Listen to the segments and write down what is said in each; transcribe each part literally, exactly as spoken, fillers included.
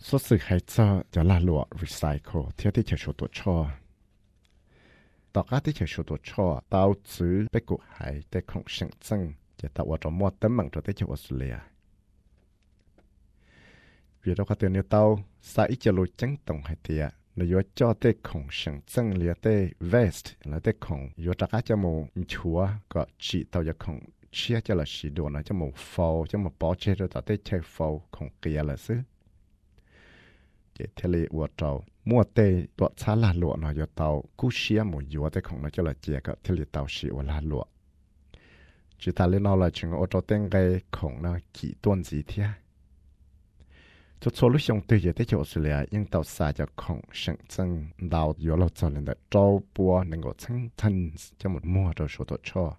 số sự hay cho cho là lụa recycle theoที่จะชูตัวช่อต่อการที่จะชูตัวช่อเตาซื้อไปกุหายแต่ของเชิงซึ่งจะตัวว่าจะมอดเต็มมังตัวที่จะออสเตรเลียvì đó có tiền nhiều tàu sai ít cho lối tránh tổng hay tiệt nếu như cho tê khổng sừng chân liệt tê vest là tê khổng nếu cho cá cho một chúa có chỉ tàu cho khổng chia cho là chỉ đồ nó cho một phô cho một bó chế rồi tàu tê chơi phô khổng kia là xứ để theo lệ của tàu mua tê tuột xa là lụa nó cho tàu cú chia một dúa tê khổng nó cho là chia cái theo lệ tàu xí của là lụa chỉ ta lên nó là chừng ô tô tên cái khổng nó chỉ tuần gì thế cho số lúc xong tôi giờ tới chỗ xử lý nhưng tàu xa cho khổng sẵn chân đào yếu lâu cho lên đã trâu bùa nên có chân thân cho một mua rồi số tổ cho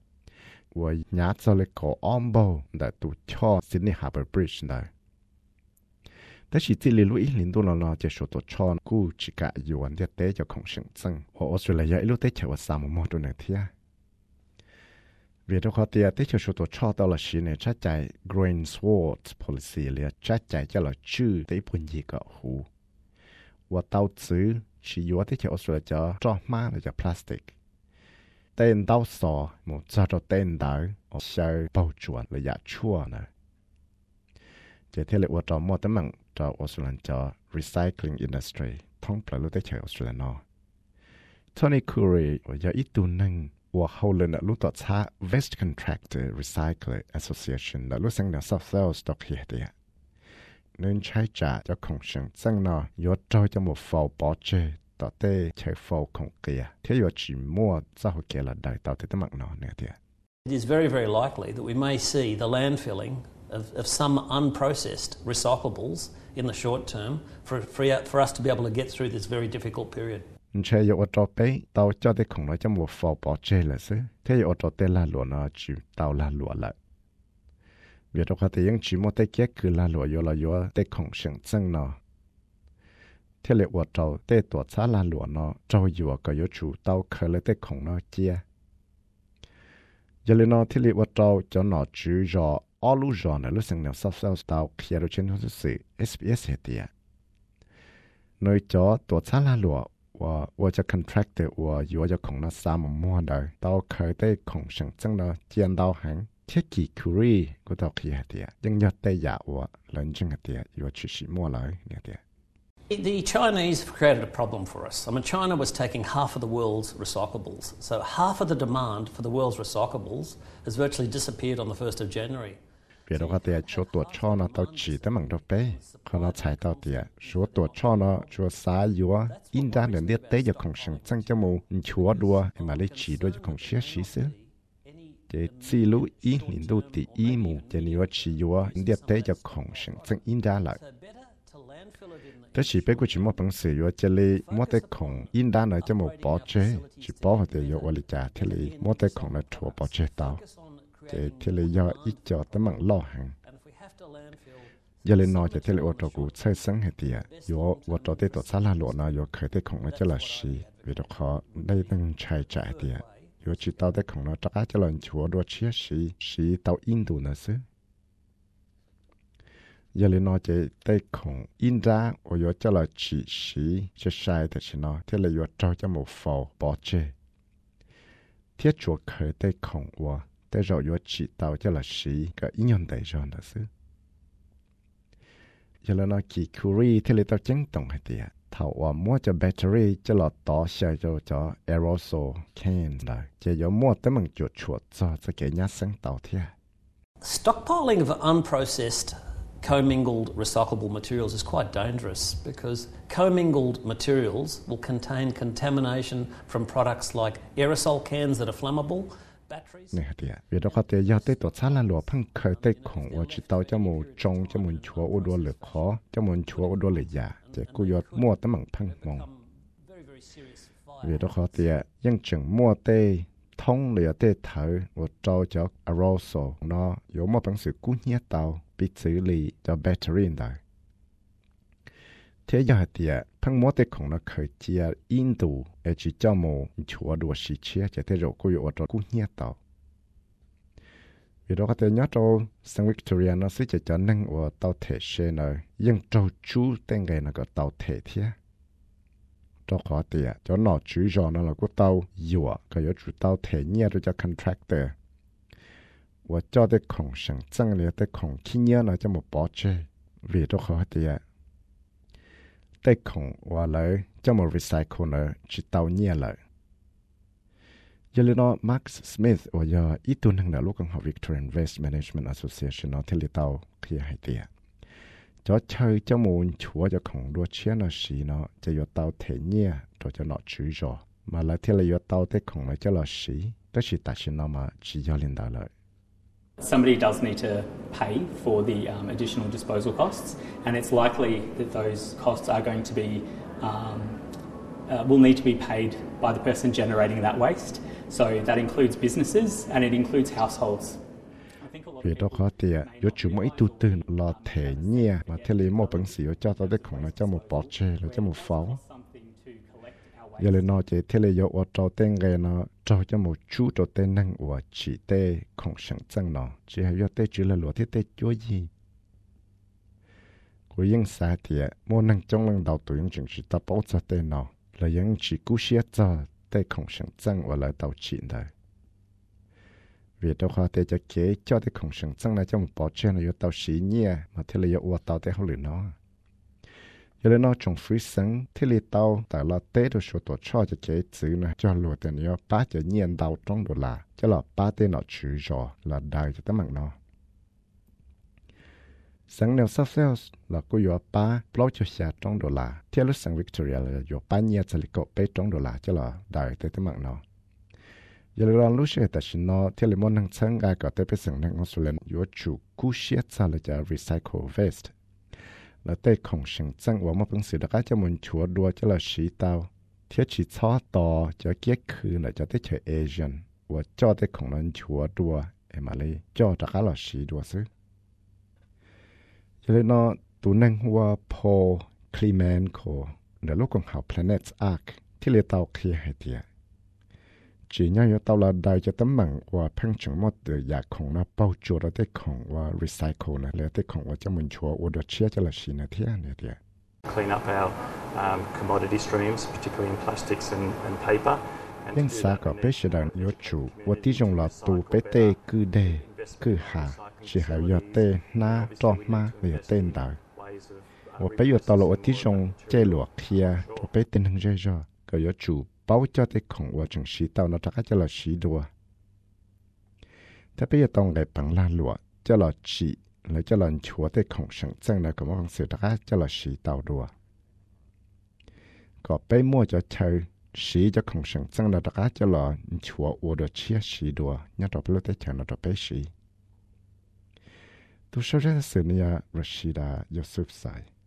và nhá cho lên cổ ôm bầu đã tụ cho Sydney Harbour Bridge đóแต่สิที่ลิลุอีลินตัวเราจะสูตัวชอนกูจิกะยวนเดียเตจะของเชิงซึ่งออสเตรเลียอีลุเตเฉวสามโมตัวหนึ่งเทียเวียดเขาเตียเตจะสูตัวชอตลอดชีเนี่ยชัดใจ Green Sword Policy เลยชัดใจจะเราชื่อเตปุ่นยีกะหูว่าเตาซื้อชีวัวเตจะออสเตรเลียจะจอมาเลยจะพลาสติกเต้นเตาสอหมดจะเราเต้นได้ออกใช้เป่าจวนระยะชั่วนะจะเที่ยวว่าจอมอตั้งมั่งจอออสเตรเลียจะ recycling industry ท่องปล่อยรู้ได้เฉยออสเตรเลียนอโทนี่คูรีว่าจะอีตัวหนึ่งว่าเขาเลยนะรู้ต่อช้า West Contractor Recycler Association นะรู้สังเกต South Wales ตกเหตุเนี่ยเนื่องใช้จ่าจะคงเชิงซึ่งนอยอดจอยจะหมดฟอลปอเจต่อเต้ใช้ฟอลของเกียที่ยอดจีมั่วเจ้าเกียละได้ต่อเต้ตั้งมั่งนอเนี่ยเดีย It is very very likely that we may see the landfilling of of some unprocessed recyclables in the short term for for for us to be able to get through this very difficult period ใช่ยอดจอเป้เตาเจ้าได้ของเราจะหมดฟอลปอเจเลยสิที่ยอดจอเต้ลาหลวงนะจีเตาลาหลวงละเวียดเขาแต่ยังจีมั่วเต้เกียคือลาหลวงยอละยอเต้ของเชิงซึ่งนอที่เรียกว่าเจ้าเต้ตัวช้าลาหลวงเนาะเจ้าอยู่ก็ยชูเต้าเคยเลยเต้ของเนาะเจียอย่าเลยเนาะที่เรียกว่าเจ้าเจ้าหนอจื้อรออ้อลู่รอเนี่ยรู้สึกเนี่ยซับซ้อนเต้าเคลียร์เช่นทุกสิ่ง เอส บี เอส เหตุในจอตัวช้าลาหลวงว่าว่าจะ contractor ว่าอยู่จะของเนาะสามมั่วได้เต้าเคยเต้ของเชิงซึ่งเนาะเจียนเต้าหังเช่กี่คูรีก็เต้าเคลียร์เหตุยังยอดเต้ยาว่าหลังจึงเหตุอยู่ชิชิมั่วเลยเนี่ยเดีย The Chinese created a problem for us. I mean, China was taking half of the world's recyclables. So half of the demand for the world's recyclables has virtually disappeared on the first of January. เวียดเขาเตียชัวตัวช่อเนาะเต้าจีแต่มังดอกเป้เขาเนาะใช้เต้าเตียชัวตัวช่อเนาะชัวสายอยู่ว่าอินดาเดียเตยของเชิงจังจมูกชัวดัวให้มาเลยจีด้วยของเชี่ยชีซึเจซีลูอีลินดูตีอีมูเจนี่ว่าจีอยู่ว่าเดียเตยของเชิงจังอินดาเลยแต่ชีเป็นกูชิมอปังเสียว่าจะเลยมอเตของอินดาเนจะหมดปอเจชิปอหัวเตียวันลิจ่าเทเลยมอเตของเนทัวปอเจเตาเจเทเลยยออีจอแต่มังล่อหังยาเลยนอจะเทเลยอตกูใช้สังเหตียยอวัตเตตัวซาลาหลวนอยอเคยเตของเนจะละชีวิดคอได้ตั้งใช้จ่ายเตียยอชิเตาเตของเนจะอาจจะหล่นชัวดัวเชียชีชีเตาอินดูนะซึยาเลนอจะได้ของอินดาโอยจะละจีสีจะใช้แต่ชนะที่เลยยอเจ้าจะหมดฟอลปอเจเทียจวเคยได้ของว่าแต่เรายอจีเตาจะละสีก็อินยนได้จอนนะซึยาเลนอกี่คูรีที่เลยเตาจังตรงให้เดียเท่าว่ามัวจะแบตเตอรี่จะหลอดต่อใช้จะจะ aerosol can ได้จะยอมัวแต่มันจุดชวดจะจะเกี่ยยัดสังเตาเทีย Stockpiling of unprocessed commingled recyclable materials is quite dangerous because commingled materials will contain contamination from products like aerosol cans that are flammable, batteries. เนี่ยเดียเวลาเขาเตยยาเตตัวซาลาหลัวพังเคยเตของว่าจิตเตาจะมูจงจะมุนชัวอุดวเหลือขอจะมุนชัวอุดวเหลือยาจะกุยอดมั่วตะมังพังมองเวลาเขาเตยยังจึงมั่วเตท่องเหลือเตเถอว่าเจ้าจะ aerosol เนาะ有冇本事กู้เหี้ยเตาปิดซื้อลีจะแบตเตอรี่ได้เทียยาเตียพังมอเตของเราเคยเจียอินดูเอจิเจ้าโมชัวดัวสีเชียจะได้รู้กุยอดกู้เหี้ยเตาเว vì đó có thể nhớ trâu sang Victoria nó sẽ chỉ cho năng của tàu thể xe này nhưng trâu chú tên ngày nó có tàu thể thế cho khó tiệt cho nó chú rõ nó là của tàu dùa có yếu chủ tàu thể nhẹ rồi cho contractor và cho tới khổng sản tăng liền tới khổng khi nhớ nó cho một bỏ chơi vì đó khó tiệt tới khổng và lại cho một recycle nữa chỉ tàu nhẹ lại giờ lên nó Mark Smith và giờ ít tuần hàng nào lúc còn học Victorian Waste Management Association nó thì tàu khi hay tiệt cho chơi cho muốn chúa cho khổng đua chia nó xí nó cho yếu tàu thể nhẹ rồi cho nó chú rõ mà lại thì là yếu tàu tới khổng lại cho nó xí đó chỉ tại sao nó mà chỉ do lên đạo lợi. Somebody does need to pay for the um, additional disposal costs, and it's likely that those costs are going to be um, uh, will need to be paid by the person generating that waste. So that includes businesses and it includes households. Vì đó khó tiệt, yếu chủ mỗi tu tư là thể nhẹ mà thế lý một bằng sĩ cho tao đấy khổng là cho một bó chê là cho một pháo. Giờ lên nó chỉ thế lý yếu ở trâu tên gây nó trâu cho một chú trâu tên năng của chỉ tê khổng sẵn chân nó chỉ hay yếu tê chỉ là lúa thế tê chúa gì. Của những xã tiệt, mỗi năng trong lần đầu tuổi những chuyện chỉ ta bảo cho tên nó là những chỉ cú xếp cho tê khổng sẵn chân và lại tàu chỉ đời. Vì đó khó thể cho kế cho tới khổng sẵn chân này cho một bỏ trên là yếu tàu xí nhẹ mà thế là yếu ua tàu tới không lửa nó. Giờ lên nó trong phí sẵn thế là tàu tại là tế đồ số tổ cho cho kế chữ này cho lùa tên yếu bá cho nhiên tàu trong đồ là cho là bá tên nó chữ rõ là đại cho tấm mạng nó. Sẵn nếu sắp xeo là cô yếu bá bao cho xa trong đồ là thế lúc sẵn Victoria là yếu bá nhẹ cho là cậu bế trong đồ là cho là đại tới tấm mạng nó. Giờ là lúc sẽ ta xin nó theo món năng sáng gai có thể bị sẵn năng Australia yếu chủ cú xếp ra là cho recycle waste là tay khổng sẵn tăng và một bằng sự đặc cho mình chúa đua cho là sĩ tàu thiết chỉ cho to cho kết khứ là cho tới chơi Asian và cho tới khổng năng chúa đua em mà lấy cho đặc là sĩ đua xứ giờ nó tụ năng hoa Paul Klimenko là lúc còn học Planet Ark thì lấy tàu kia hay tiệt chỉ nhớ tàu là đại cho tấm bằng và phăng chừng một từ giả khổng nó bao chua đó tới khổng và recycle này là tới khổng và cho mình chua và được chia cho là gì này thế này thế. Clean up our um, commodity streams, particularly in plastics and, and paper. Nhưng xã có bé sẽ đàn yếu chủ và tí dùng là tù bé tê cư đề cư hà chỉ hay yếu tê na cho ma về tên đời. Và bé yếu tàu là tí dùng chơi lụa kia cho bé tên hình dây rồi có yếu chủ bảo cho tới khổng và chẳng sĩ tàu nó chắc cho là sĩ đùa. Thế bây giờ tông ngày bằng la lụa cho là chỉ là cho là chúa tới khổng sẵn chân là có một con sự chắc cho là sĩ tàu đùa. Có bây mua cho chơi sĩ cho khổng sẵn chân là chắc cho là chúa ua được chia sĩ đùa nhớ đọc lúc tới chờ nó đọc bế sĩ. Tôi sẽ rất là sự này Rashida Yusuf Sai.